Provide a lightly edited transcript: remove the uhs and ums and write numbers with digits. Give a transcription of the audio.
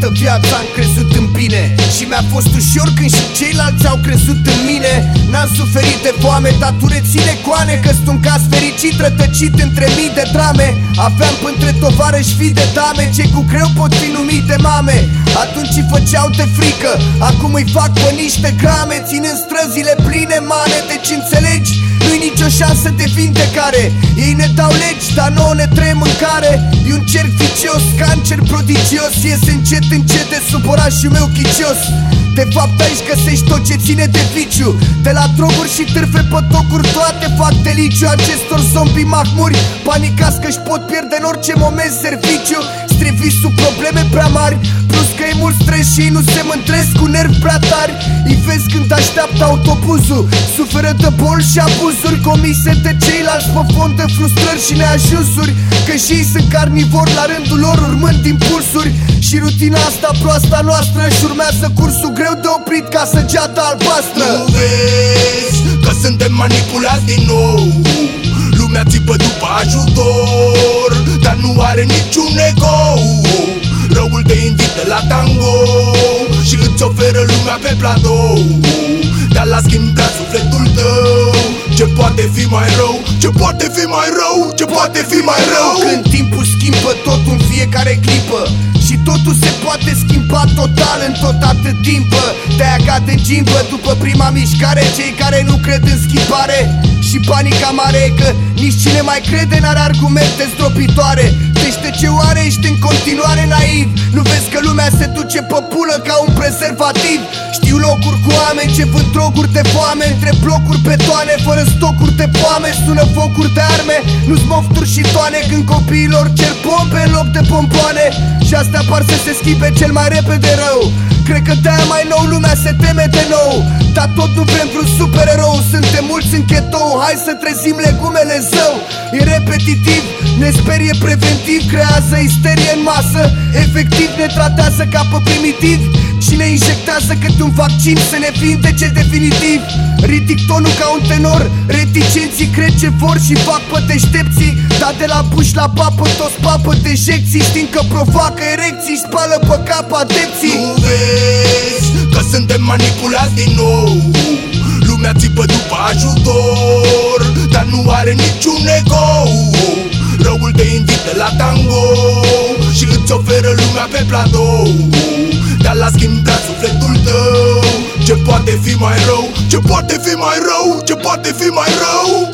toată viața am crezut în bine și mi-a fost ușor când și ceilalți au crezut în mine. N-am suferit de foame, dar tu reține coane, că sunt un caz fericit rătăcit între mii de drame. Aveam pântre tovarăși fii de dame, ce cu greu pot fi numite mame. Atunci îi făceau de frică, acum îi fac pe niște grame, ținând străzile pline mane. Deci înțelegi, nu-i nicio șansă de vindecare. Ei ne dau legi, dar nouă ne trebuie mâncare. E un cerc vicios, cancer prodigios, iese încet încet de sub orașul meu chicios. De fapt aici găsești tot ce ține de viciu, de la droguri și târfe pe tocuri, toate fac deliciu acestor zombie mahmuri. Panicați că-și pot pierde în orice moment serviciu, striviți sub probleme prea mari, plus că e mult stres și ei nu se mândresc cu nervi prea tari. Îi vezi când așteaptă autobuzul, suferă de boli și abuzuri comise de ceilalți pe fond de frustrări și neajunsuri, că și ei sunt carnivori la rândul lor, urmând impulsuri. Și rutina asta proasta noastră își urmează cursul greu de oprit ca săgeata albastră. Nu vezi că suntem manipulați din nou? Lumea țipă după ajutor, dar nu are niciun ego. Răul te invită la tango și îți oferă lumea pe platou, dar la schimb vrea sufletul tău. Ce poate fi mai rău? Ce poate fi mai rău? Ce poate fi mai rău? Când timpul schimbă totul în fiecare clipă și totul se poate schimba total în tot atât timp. Te-aia cade în gimbă după prima mișcare, cei care nu cred în schimbare. Și panica mare e că nici cine mai crede n-are argumente zdropitoare. Deci de ce oare ești în continuare naiv? Nu vezi că lumea se duce pe pulă ca un prezervativ? Știu locuri cu oameni ce vând droguri de foame, între blocuri betoane, fără stocuri de poame. Sună focuri de arme, nu-s mofturi și toane, când copiilor cer pompe în loc de pompoane. Și astea par să se schimbe cel mai repede rău. Cred că de-aia mai nou lumea se teme de nou, dar tot nu vrem vreun supererou. Suntem mulți în chetou, hai să trezim legumele zău. E repetitiv, ne sperie preventiv, creează isterie în masă, efectiv ne tratează ca pe primitivi și ne injectează câte un vaccin să ne vindece definitiv. Ridic tonul ca un tenor, reticenții cred ce vor și fac pe deștepții, dar de la buș la papă toți papă dejecții, știind că provoacă erecții, spală pe cap adepții. Nu vezi că suntem manipulați din nou? Lumea țipă după ajutor, dar nu are niciun ego. Răul te invită la tango și îți oferă lumea pe platou, dar la schimb vrea sufletul tău. Ce poate fi mai rău? Ce poate fi mai rău? Ce poate fi mai rău?